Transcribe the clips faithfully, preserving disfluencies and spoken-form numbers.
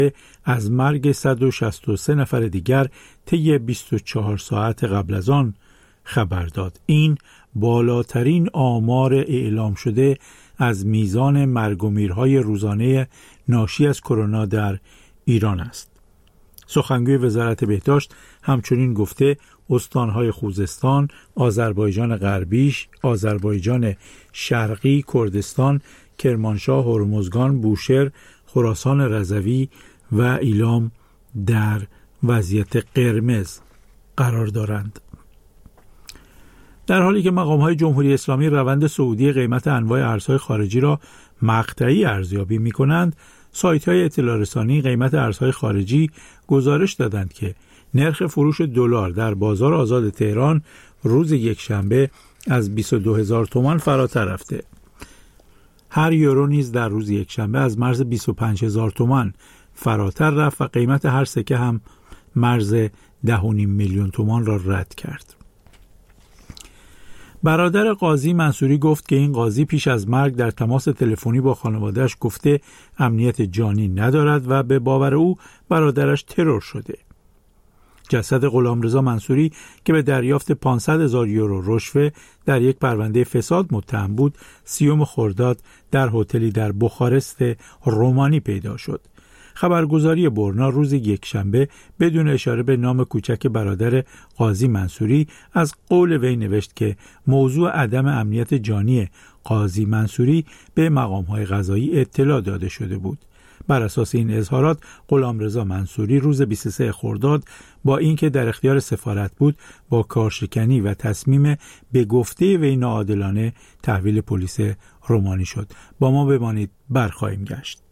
از مرگ صد و شصت و سه نفر دیگر طی بیست و چهار ساعت قبل از آن خبر داد. این بالاترین آمار اعلام شده از میزان مرگ و میرهای روزانه ناشی از کرونا در ایران است. سخنگوی وزارت بهداشت همچنین گفته استانهای خوزستان، آذربایجان غربی، آذربایجان شرقی، کردستان، کرمانشاه، هرمزگان، بوشهر، خراسان رضوی و ایلام در وضعیت قرمز قرار دارند. در حالی که مقام‌های جمهوری اسلامی روند صعودی قیمت انواع ارزهای خارجی را مقطعی ارزیابی می‌کنند، سایت‌های اطلاع رسانی قیمت ارزهای خارجی گزارش دادند که نرخ فروش دلار در بازار آزاد تهران روز یکشنبه از بیست و دو هزار تومان فراتر رفته. هر یورو نیز در روز یکشنبه از مرز بیست و پنج هزار تومان فراتر رفت و قیمت هر سکه هم مرز ده و نیم میلیون تومان را رد کرد. برادر قاضی منصوری گفت که این قاضی پیش از مرگ در تماس تلفنی با خانواده‌اش گفته امنیت جانی ندارد و به باور او برادرش ترور شده. جسد غلامرضا منصوری که به دریافت پانصد هزار یورو رشوه در یک پرونده فساد متهم بود، سیوم خرداد در هتلی در بخارست رومانی پیدا شد. خبرگزاری برنا روز یکشنبه بدون اشاره به نام کوچک برادر قاضی منصوری از قول وی نوشت که موضوع عدم امنیت جانی قاضی منصوری به مقام‌های قضایی اطلاع داده شده بود. بر اساس این اظهارات غلامرضا منصوری روز بیست و سوم خرداد با اینکه در اختیار سفارت بود با کارشکنی و تصمیم به گفته وی ناعادلانه تحویل پلیس رومانی شد. با ما بمانید، برخواهیم گشت.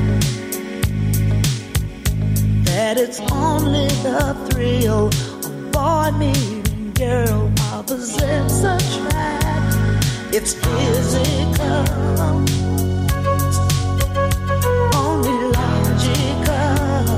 That it's only the thrill of possess a track. It's physical, only logical.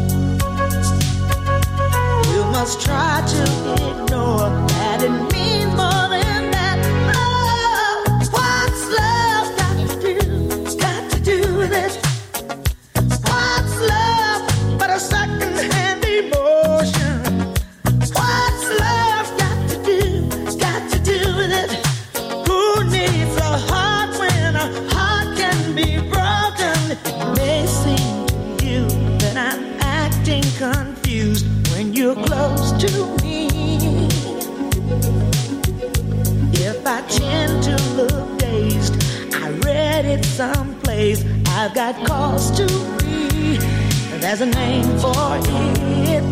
You must try to ignore that it means more than that. Oh, what's love got to do? Got to do with it. What's love but a second-hand emotion? What's love got to do? Got to do with it. Who needs a heart when a heart can be broken? It may seem to you that I'm acting confused when you're close to me. If I tend to look dazed, I read it someplace. I've got cause to be. There's a name for it.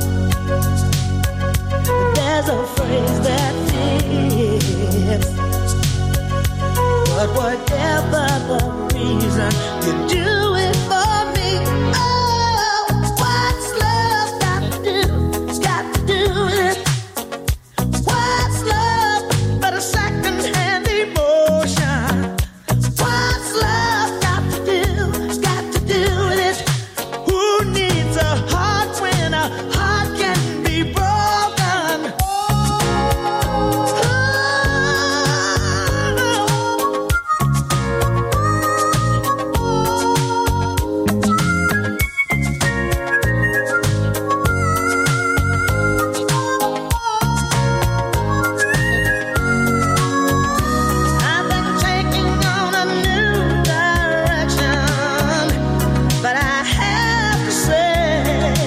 There's a phrase that fits. But whatever the reason, you do it for me. Oh, what's love got to do? Got to do with it. What's love but a second-hand emotion? What's love got to do? Got to do with it. Who needs a heart when a heart can be broken? I've been taking on a new direction, but I have to say,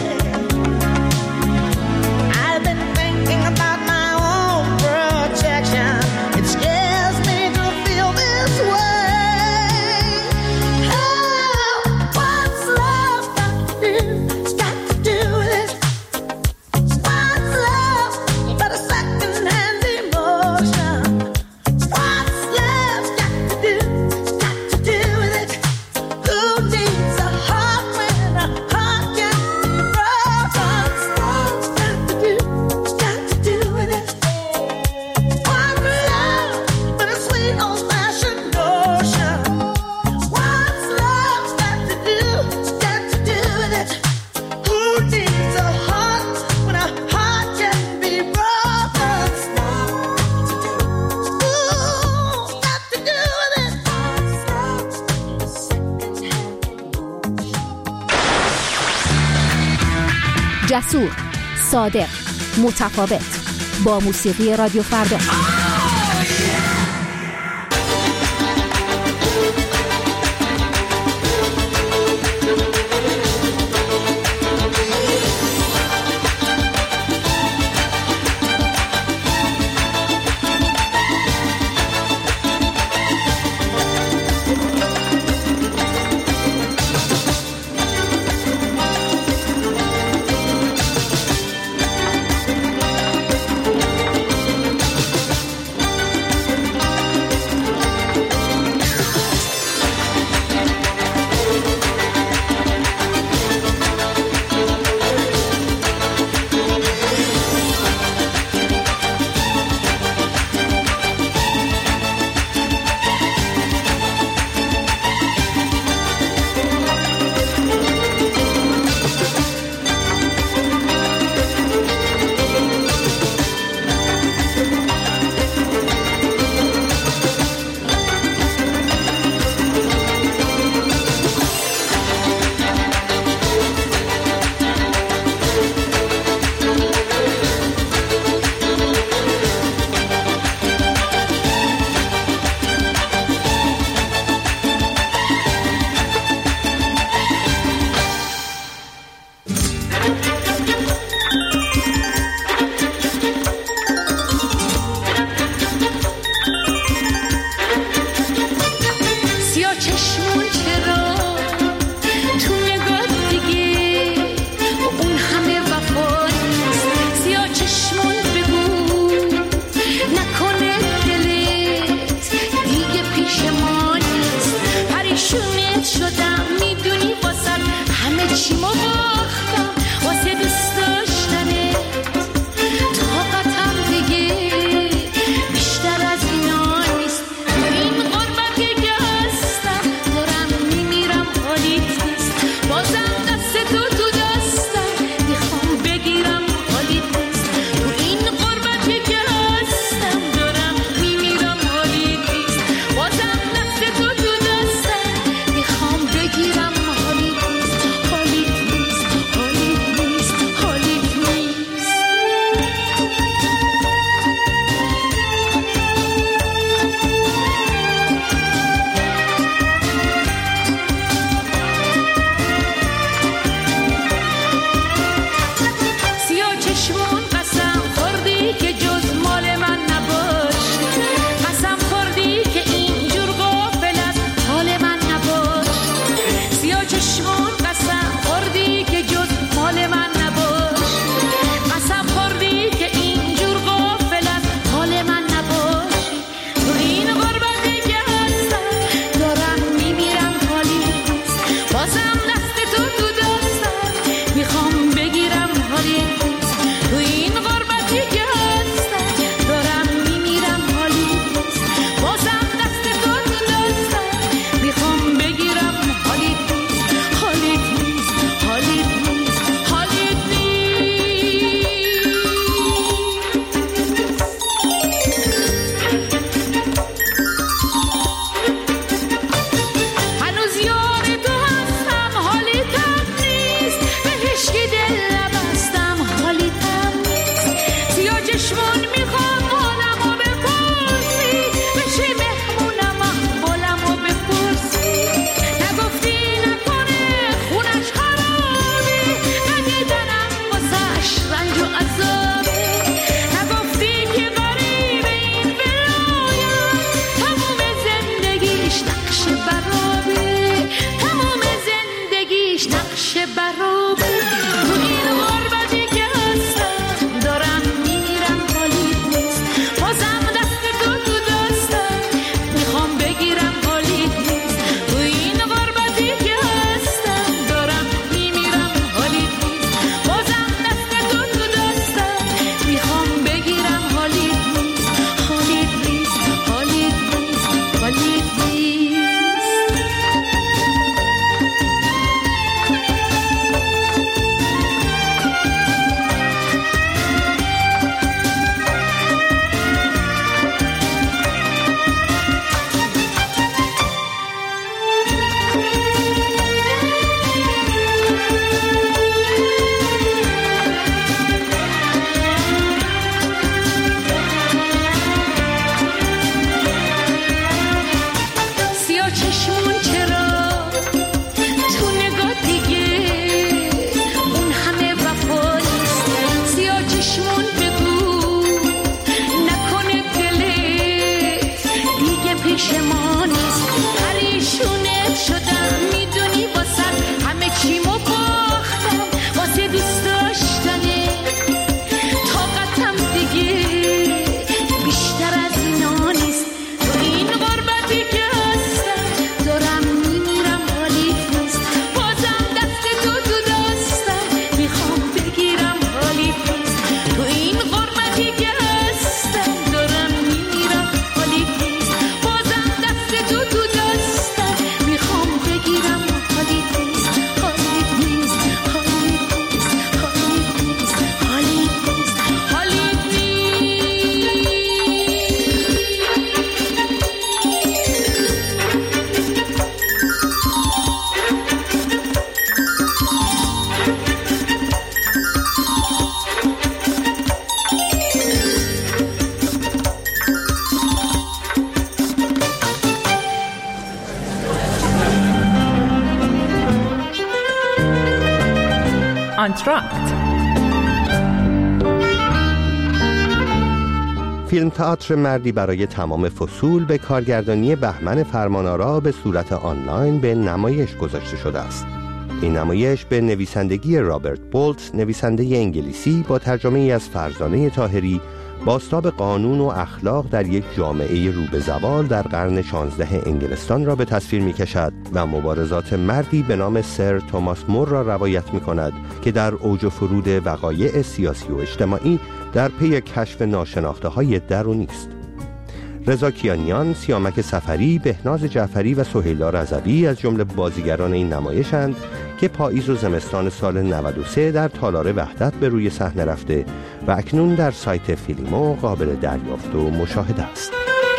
I've been thinking about my own protection. It scares me to feel this way. Oh, what's love got to do? Got to do with it. What's love but a second-hand emotion? What's love got to do? Got to do with it. Who needs a heart when a heart can be broken? What's got to do? Got to do with it. What's love but a sweet old-fashioned notion? What's love got to do? Got to do with it. Who needs a heart when a heart can be broken? Ooh, got to do with it. جسور، صادق، متفاوت، با موسیقی رادیو فردا. چشمون بگو نکنه دلت دیگه پیش ما نیست. پریشونت شدم میدونی واسه همه چیمو باختم واسه دوست داشتنه. طاقتم دیگه بیشتر از اینا نیست. تو این غربتی که هستم دارم میمیرم حالیت نیست. بازم دست تو تو دستم میخوام بگیرم حالیت نیست. تو این غربتی که هستم دارم میمیرم حالیت نیست. بازم دست تو تو دستم میخوام بگیرم حالیت نیست. حالیت نیست. حالیت نیست. حالیت نیست. حالیت نیست. حالیت نیست. آنتراکت. فیلم تئاتر مردی برای تمام فصول به کارگردانی بهمن فرمانآرا به صورت آنلاین به نمایش گذاشته شده است. این نمایش به نویسندگی رابرت بولت، نویسنده انگلیسی، با ترجمه ای از فرزانه طاهری، بازتاب قانون و اخلاق در یک جامعه رو به زوال در قرن شانزده انگلستان را به تصویر می کشد و مبارزات مردی به نام سر توماس مور را روایت می کند که در اوج و فرود وقایع سیاسی و اجتماعی در پی کشف ناشناخته های درونی است. رضا کیانیان، سیامک سفری، بهناز جعفری و سهیلا رضوی از جمله بازیگران این نمایشند که پاییز و زمستان سال نود و سه در تالار وحدت به روی صحنه رفته و اکنون در سایت فیلمو قابل دریافت و مشاهده است.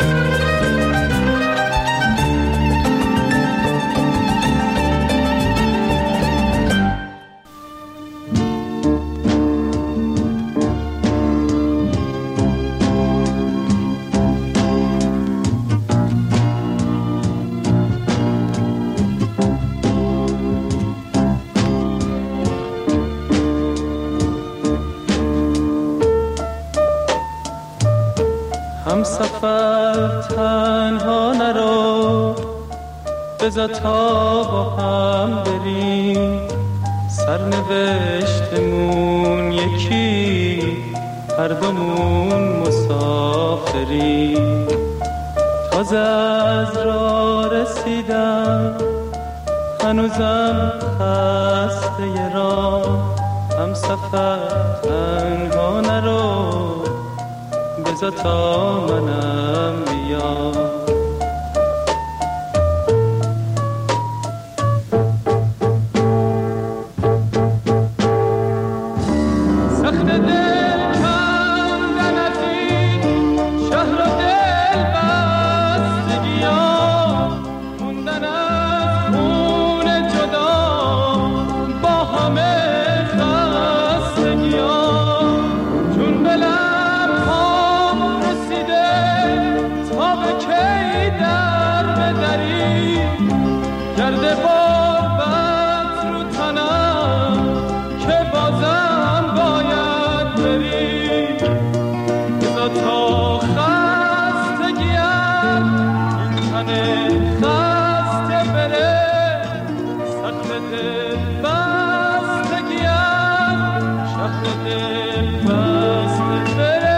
همسفر تنها نرو، بذار تا با هم بریم، سرنوشتمون یکی، هر دومون مسافریم. تازه از راه رسیدم، هنوزم خسته راه. همسفر تنها نرو، بذار تا منم بیام. سخت دل کندن از این شهر و دل بستگیام، موندن از خون جدا با همه خستگیام. چون بلند گرد غربت رو تنم که بازم باید بری. بذار تا خستگیم این تن خسته بره، سخت دل بستگیم شهر دل بسته بره.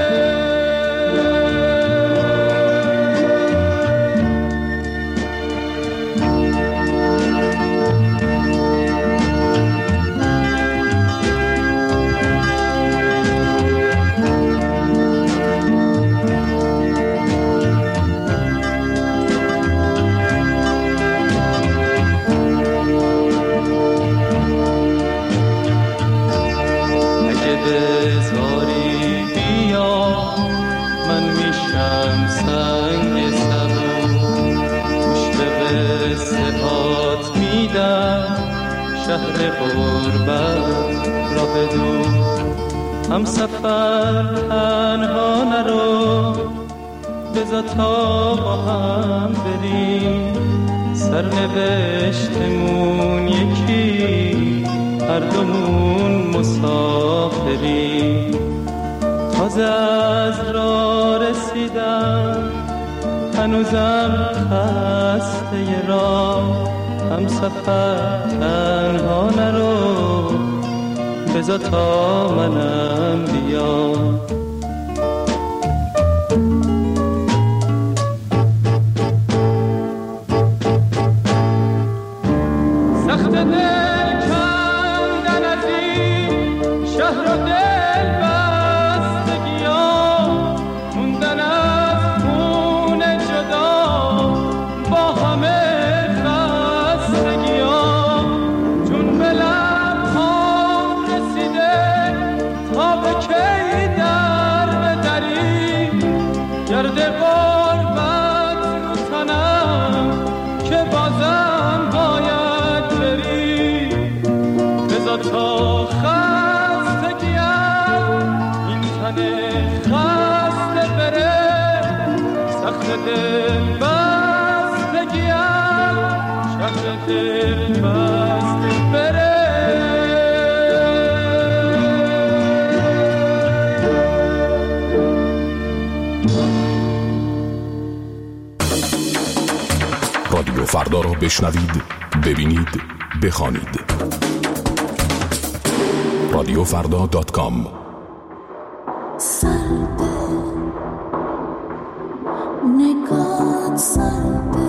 بذاری بیا من میشم سنگ سبو، توش به قصه هات میدم شهر غربت را بدون. همسفر تنها نرو، بذار تا با هم بریم، سرنوشتمون یکی، هر دومون مسافریم. باز از راه رسیدم، هنوزم خسته راه، هم سفر تنها نرو، بذار تا منم بیام. سخت دل کندن از این شهر و دل بستگی‌ها، موندن از خون جدا با همه خستگی‌ها، چون به لب‌هام رسیده تا به کی در بدری، گرد غربت رو تنم که بازم باید بری، بذار تا خستگیم این تن خسته بره، سخت دل بستگیم شهر دل بسته بره. رادیو فردا را بشنوید، ببینید، بخوانید. رادیو فردا دات کام. سرده نگات، سرده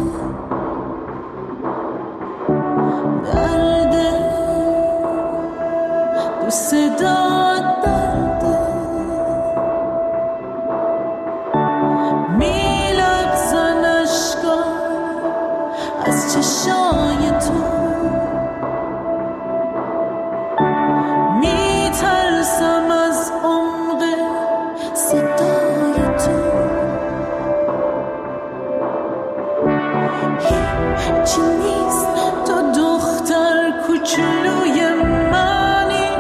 درده دوست داد درده، میلاد زنشگاه از چشای تو، میترسم از عمق صدای تو، هیچی نیست تو دختر کوچولوی منی،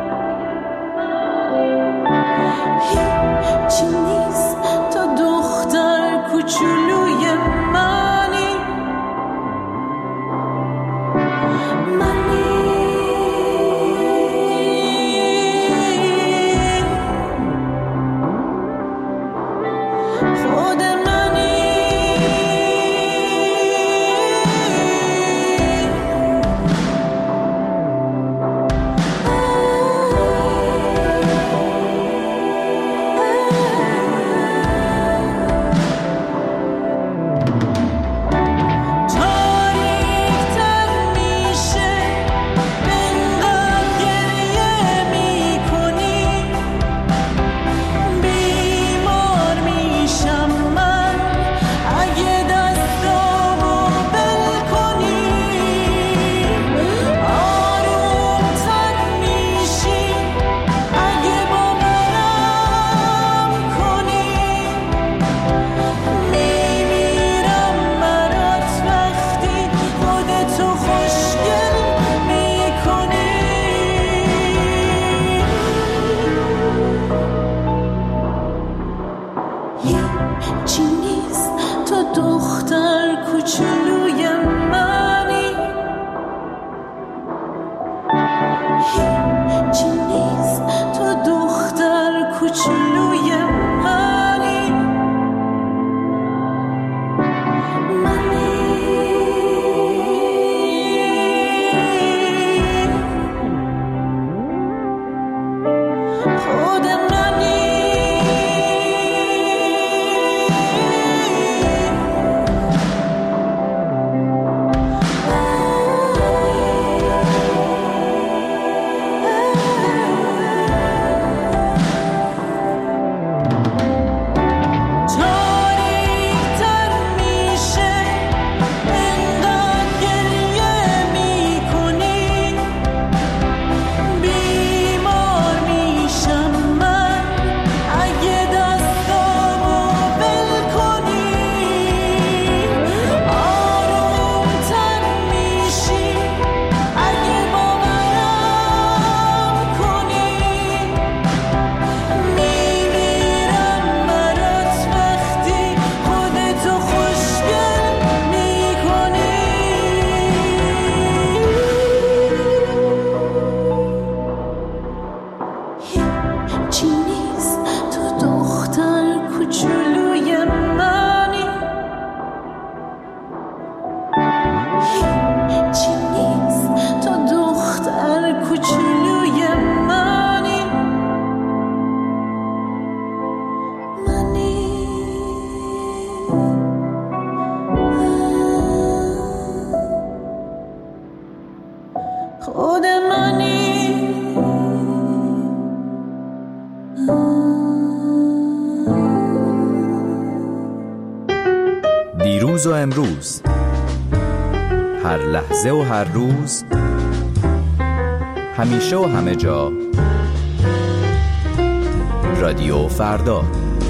هیچی نیست تو دختر کوچولوی منی، منی خود منی. تاریک‌تر میشه انقدر گریه میکنی، بیمار میشم من اگه دستامو بل کنی، آرومتر میشی اگه با منم کنی، میمیرم برات وقتی خودتو خوشگل میکنی. هیچی نیست تو دختر کوچولوی منی، هیچی نیست تو دختر کوچولوی منی، منی خود منی. دیروز و امروز، هر لحظه و هر روز، همیشه و همه جا. رادیو فردا.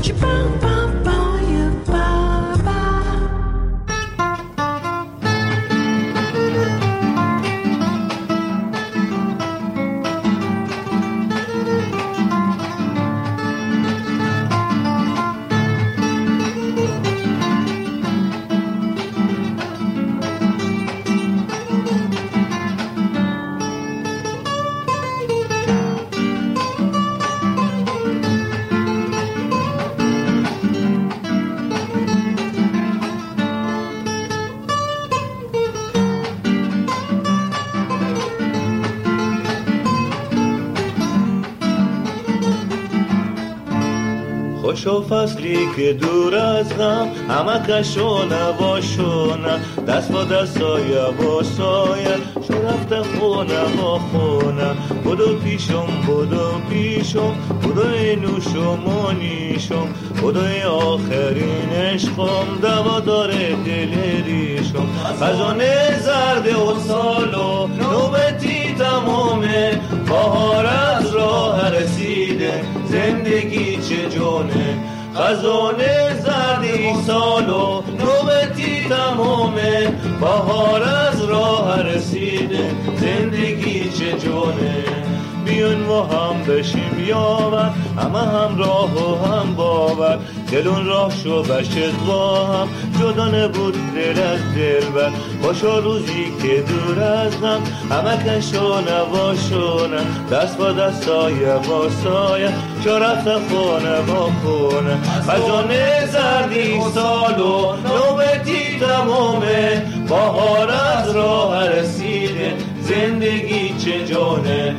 خوشو فصلی که دور از غم، همه کشو نباشونه، دست با دست سایه با سایه، شو رفته خونه با خونه. بودو پیشم بودو پیشم، بودو اینوشم و نیشم، بودوی آخرین عشقم، دوا داره دل ریشم. خزانه زرد و سالو نوبتی تمامه، بهار از راه رسیده، زندگی چه جونه. خزانه زردی سالو نوبتی تمامه، بهار از راه رسیده، زندگی چه جونه. بیون و هم بشیم یاور، همه هم راه و هم باور، دلون راه شو بشت با هم، جدا نبود دل از دل بر. باشا روزی که دور از هم، همه کشو نباشونه، دست با دست سایه با سایه، شو رفته خونه با خونه. خزانه زردی سالو نوبتی تمامه، بهار از راه رسیده، زندگی چه جونه.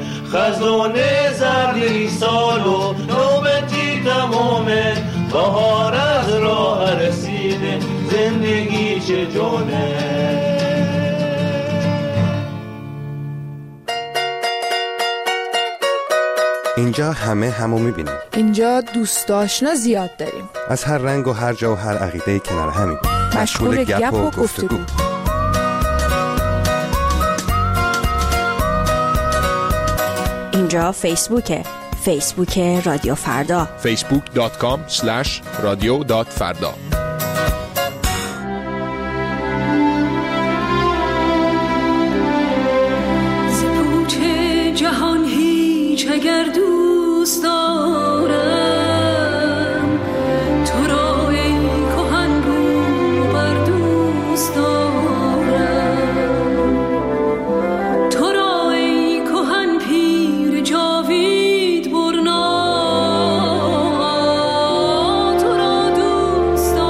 خزانه زردی سالو نوبتی تمامه، بهار از راه رسیده، زندگی چه جونه. اینجا همه همو میبینیم. اینجا دوست آشنا زیاد داریم، از هر رنگ و هر جا و هر عقیده کنار همیم، مشغول گپ و گفتگو. اینجا فیسبوکه، فیسبوک رادیو فردا، فیسبوک دات کام اسلش رادیو دات فردا. ز پوچ جهان هیچ اگر دوست دارم، تو را ای کهن رو بر دوست دارم، تو را ای کهن پیر جاوید برنا، تو را دوست دارم.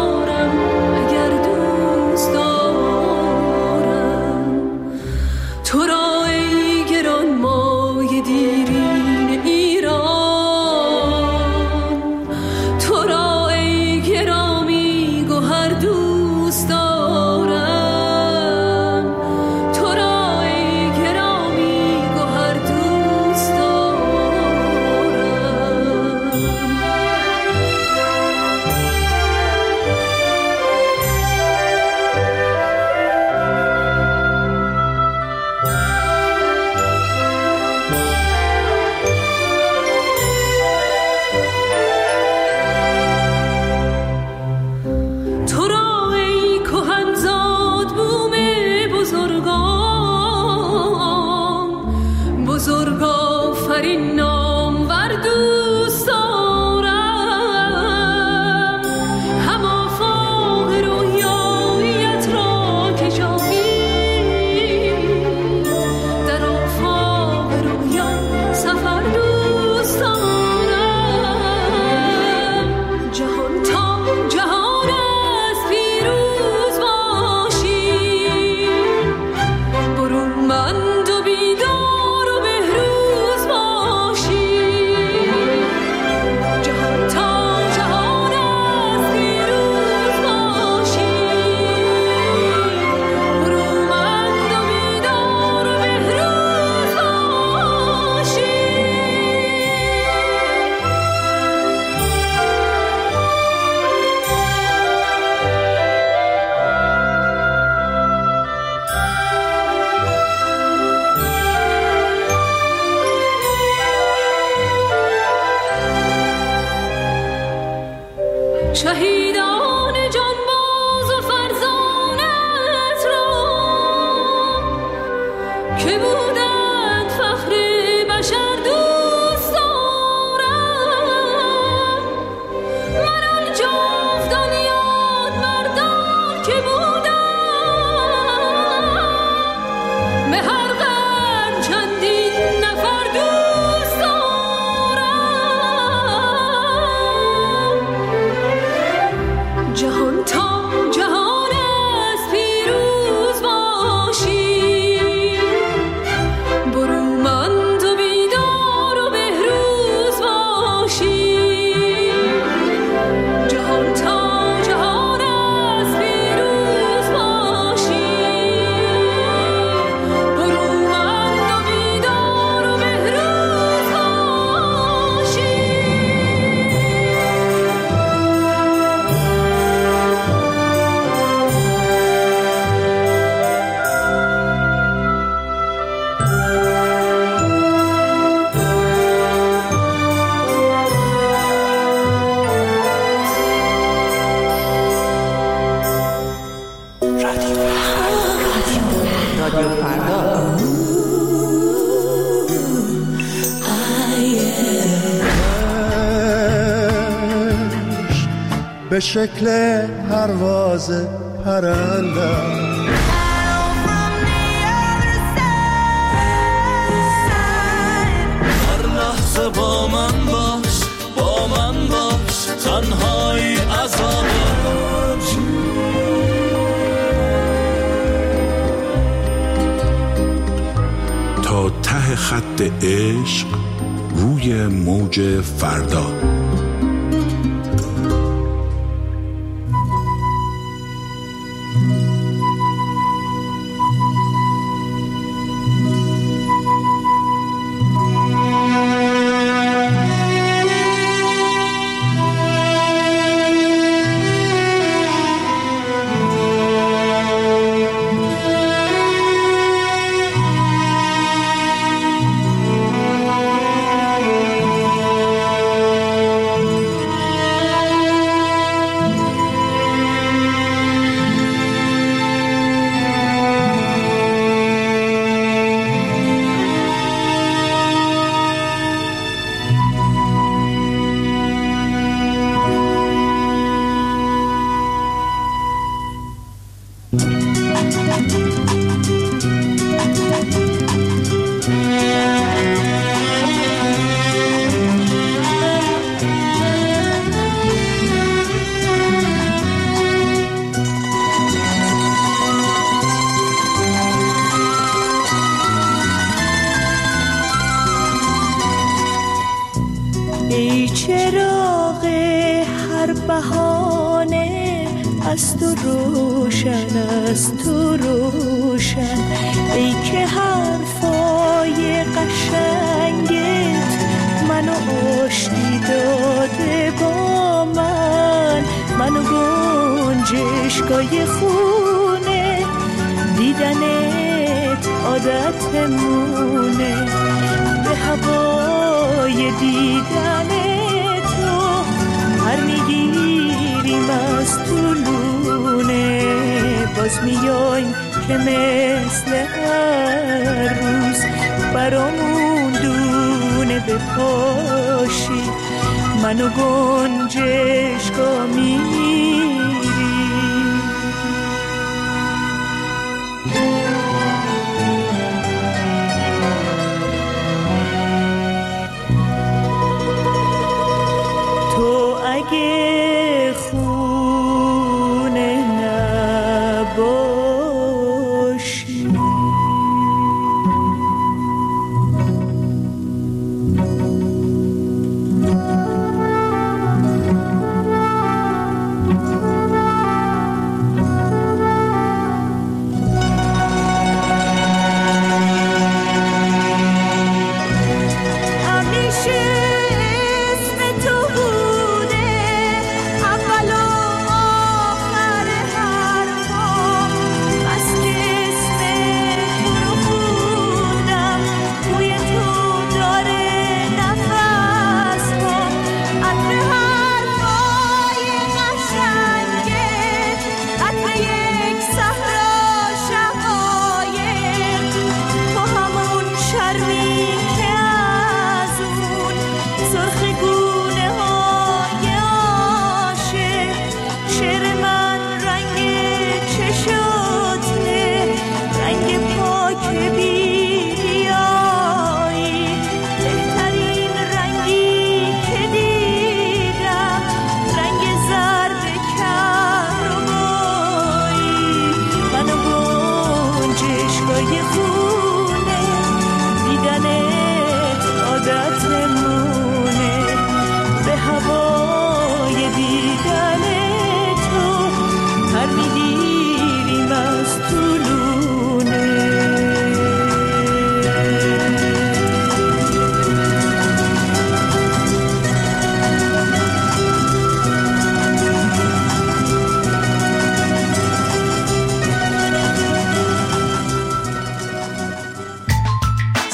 شهیدان جانباز و فرزانت را که بودند فخر بشر دوست دارم. من آن جاودان یاد مردان که بودند به هر قرن چندین نفر دوست دارم. جهان تا جهان از پیروز باشی، برومند و بیدار و بهروز باشی. جهان تا جهان از پیروز باشی، برومند و بیدار و بهروز باشی. رادیو فردا. به شکل پرواز پرندم هر لحظه با من باش، با من باش، تنهایی عذابم. تا ته خط عشق روی موج فردا. ای چراغ هر بهانه از تو روشن، از تو روشن. ای که حرفای قشنگت منو آشتی داده با من، منو گنجشگاه خونه دیدنت عادتمونه. به هوای دیدن تو هر میگیریم از طولونه. باز میایم که مثل هر روز برامون دونه بپاشی، منو گنجشگاه میری. تو اگه خونه نباشی همیشه اسم تو بوده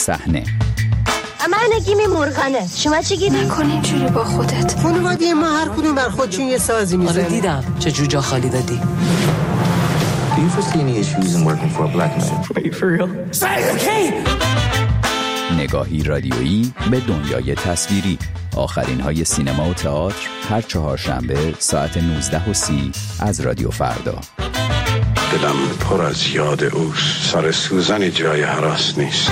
صحنه. من نگیم مرغنه. شما چی گیدی؟ نکن اینجوری با خودت. خانواده ما هر کدوم بر خودشون یه سازی میزنه. آره دیدم چه جوجا خالی دادی. Do you foresee any issues in working for a black man? Are you for real? Say okay. نگاهی رادیویی به دنیای تصویری. آخرین های سینما و تئاتر هر چهارشنبه ساعت نوزده و سی از رادیو فردا. دلم پر از یاد اوست، سر سوزن جای هراس نیست.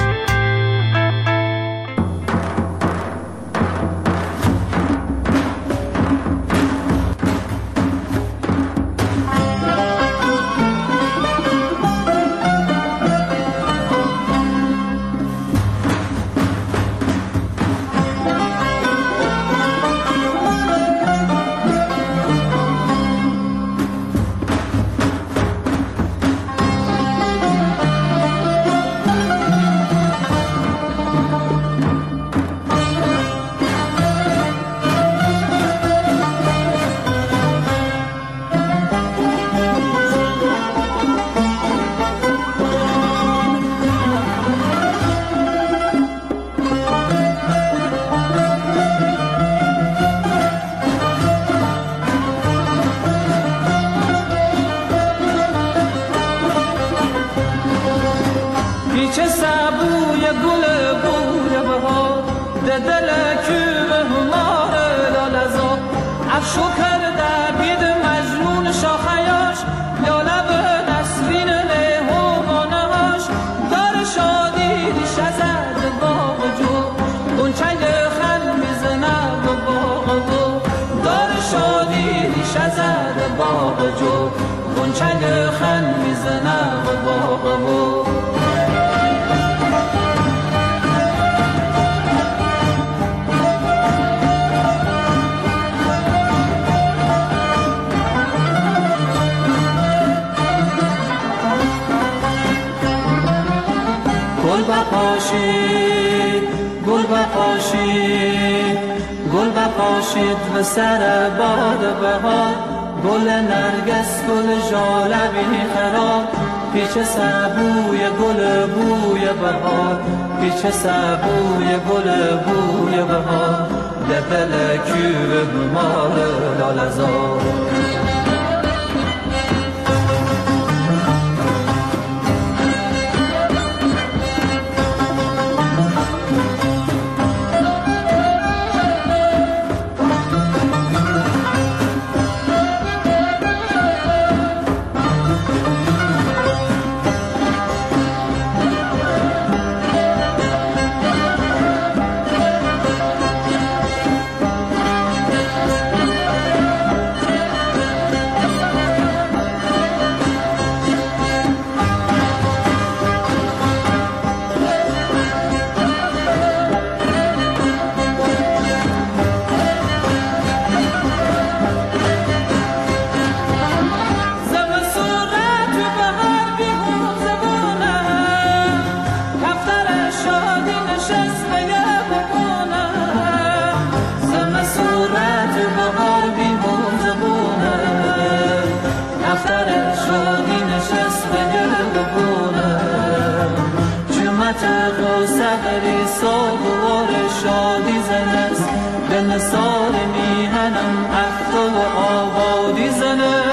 گل بپاشید گل بپاشید گل بپاشید و سر باد بهار، گل نرگس گل ژاله بی‌قرار، پیچ سبوی گل بوی بهار، پیچ سبوی گل بوی بهار، دل کوه مال لاله‌زار. نثار میهنم عهد و آبادی زنه.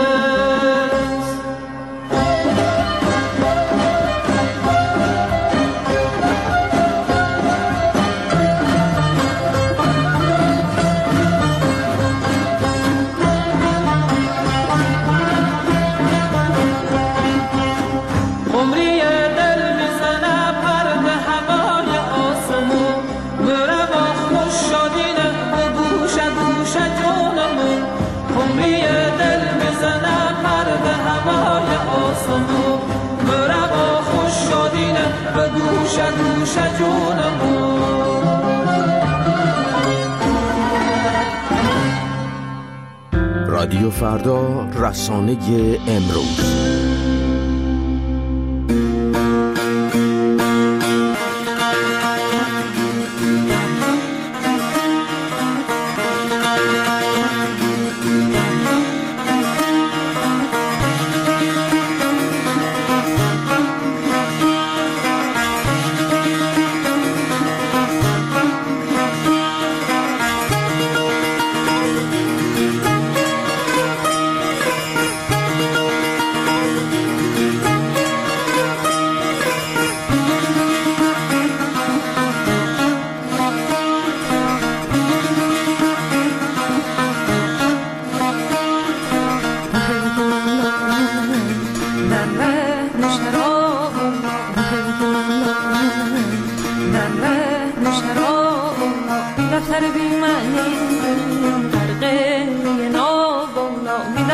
رادیو فردا، رسانه امروز.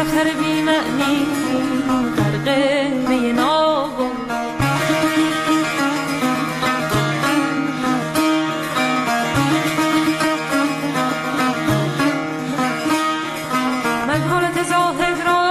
سفر بی معنی غرق می ناب من حالت زاهد را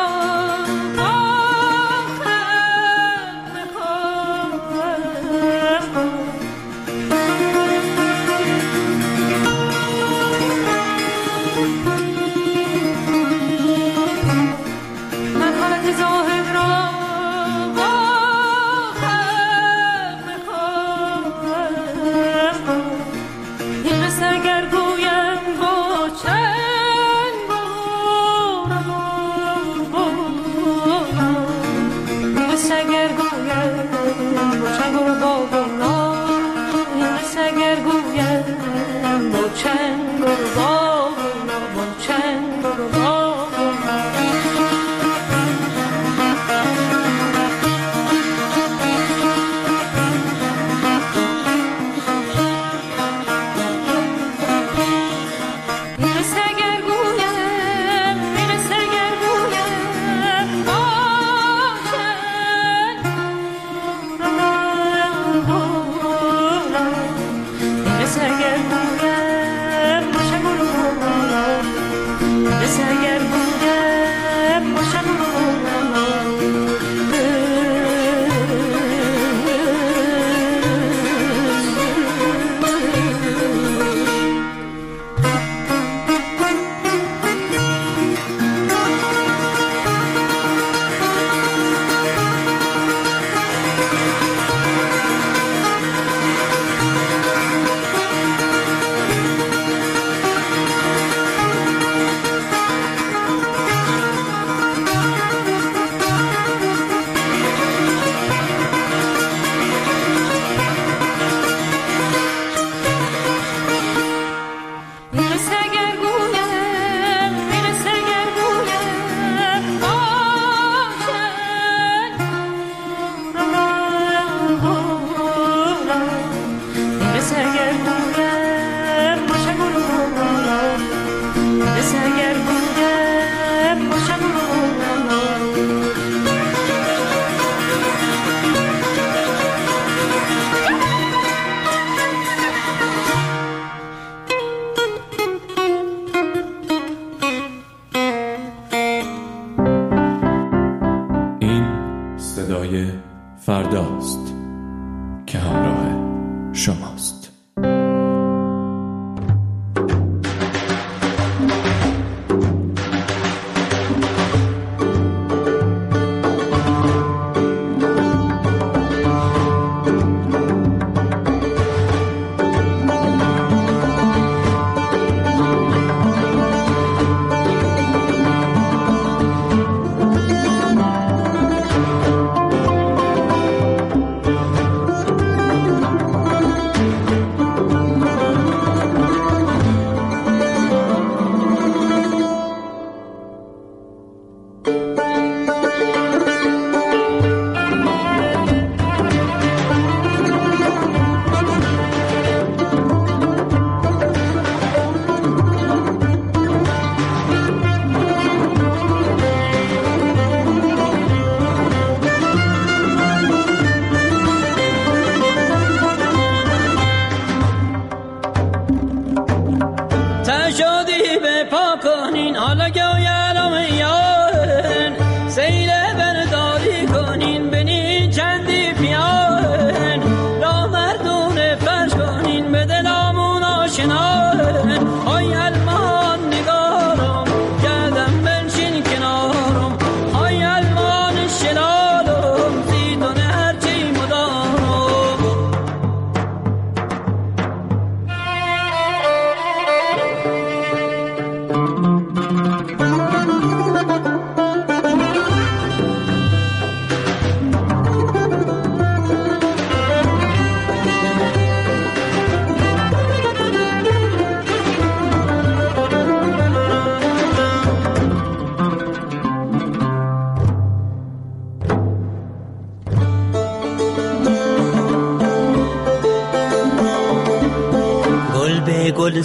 فرداست که همراه شماست.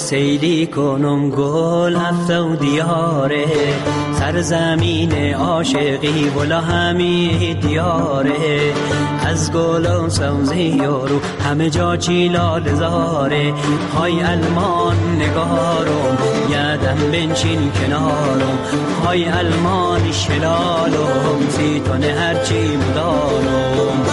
سیلی کنم گل هفته و دیاره سرزمین عاشقی ولا همی دیاره از گل و سوزی یارو همه جا چیلال زاره های المان نگارم یادم بنشین کنارم های المان شلالم زیتون هرچی مدارم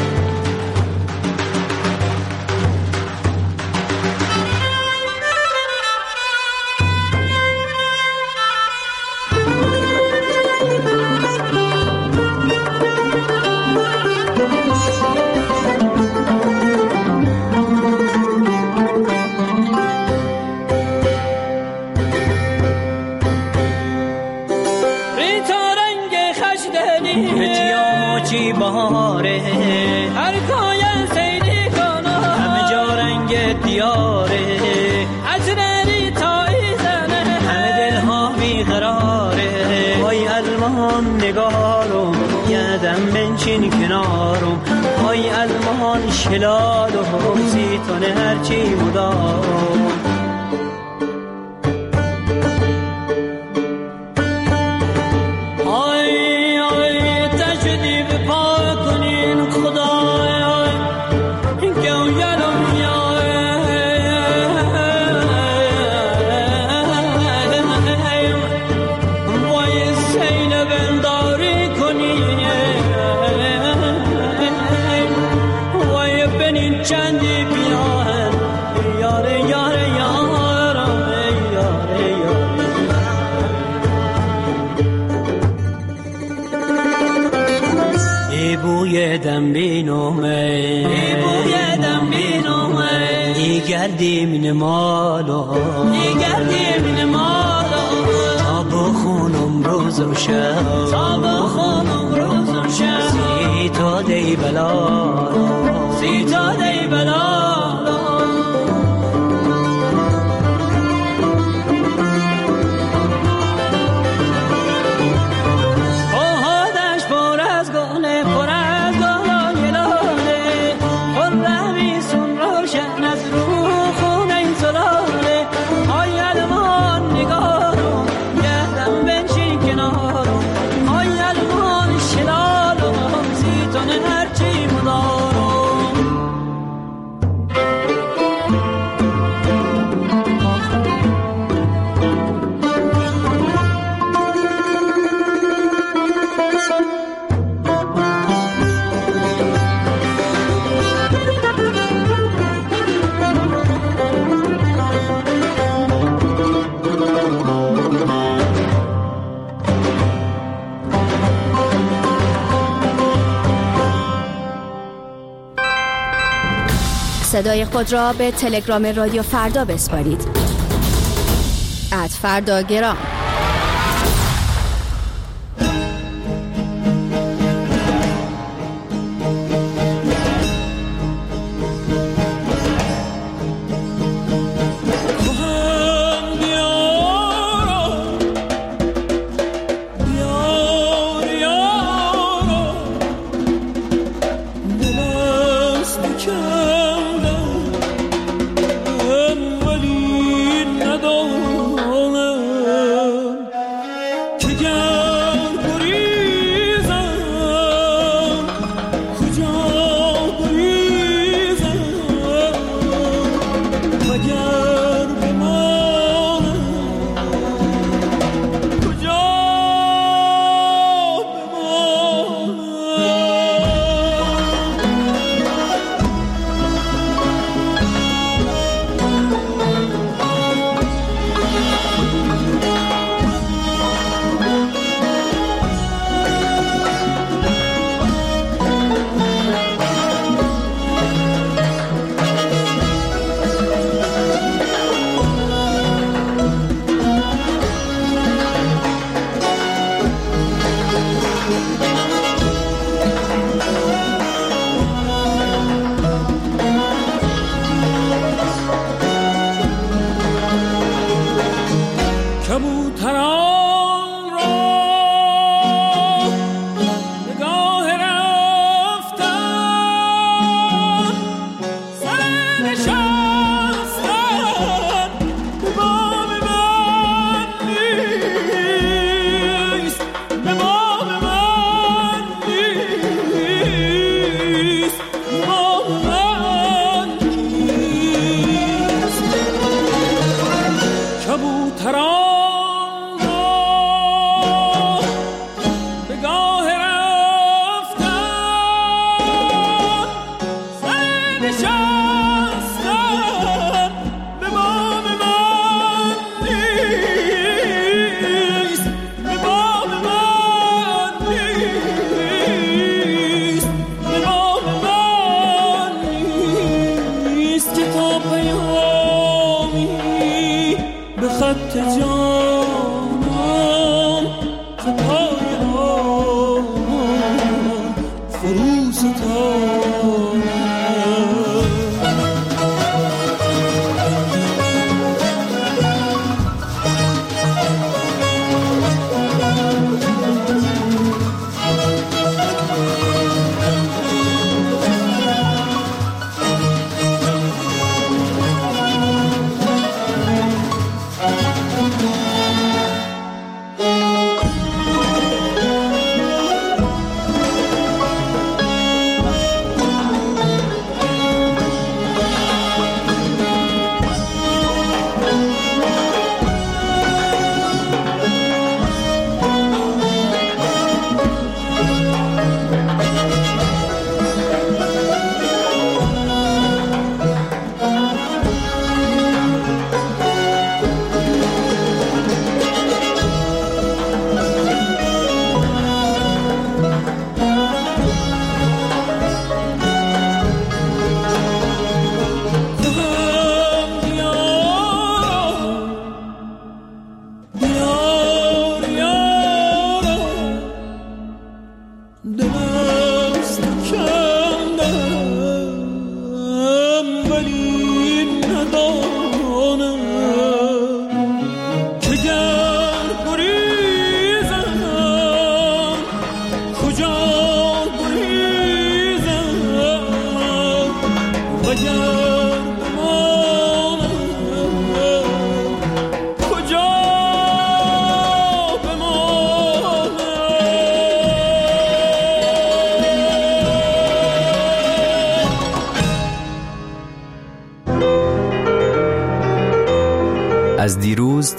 بنشین کنارم های المان شلال و زیتون هرچی مدارم آی آی تجدی بپا کنین خدای این گویلم یا وای سیل بنداری کنین چندی بیان یاره یاره یارم یاره یاره ای بوی دم بینومه ای بوی دم بینومه ای گردی من مالو ای گردی من مالو تا بخونم روز و شب تا بخونم روز و شب سی تا دی بلا سی تا دی بلا آهادش پر از گله پر از گلای لاله پر رمیسون روشن از رو خونه زلاله های المان نگارم گردم بنشین کنارم های المان شلالم زیتون هرچی مدارم صدای خود را به تلگرام رادیو فردا بسپارید. ات فردا گرام.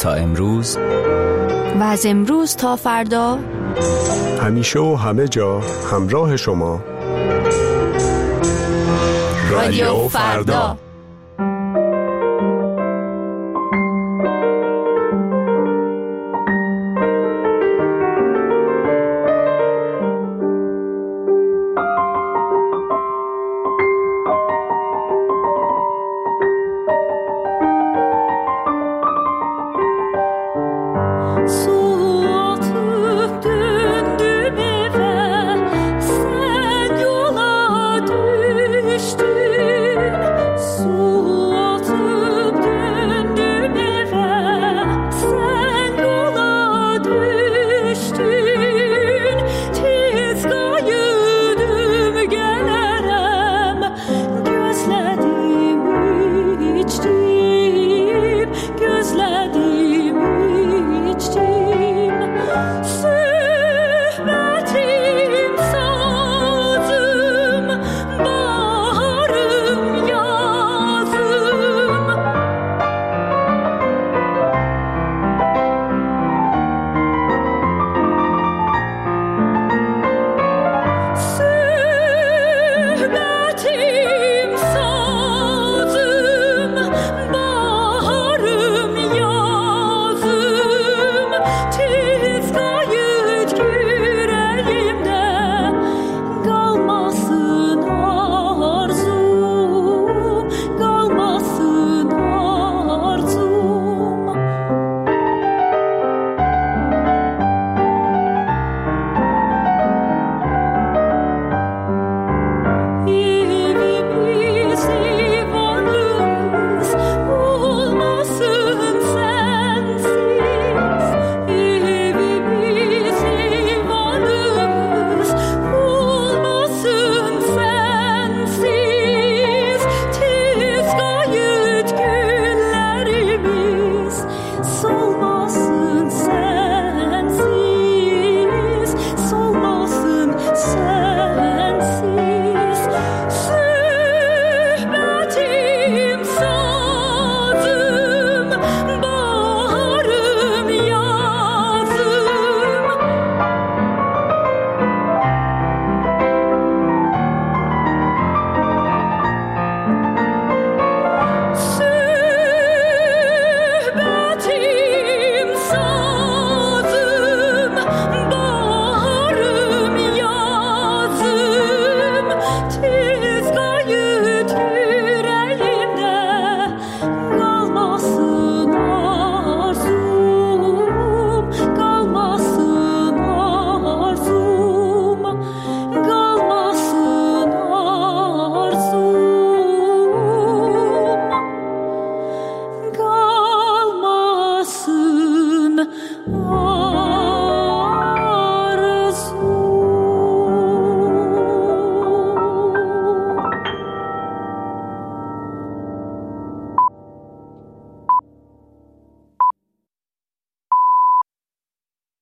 تا امروز و از امروز تا فردا همیشه و همه جا همراه شما رادیو فردا.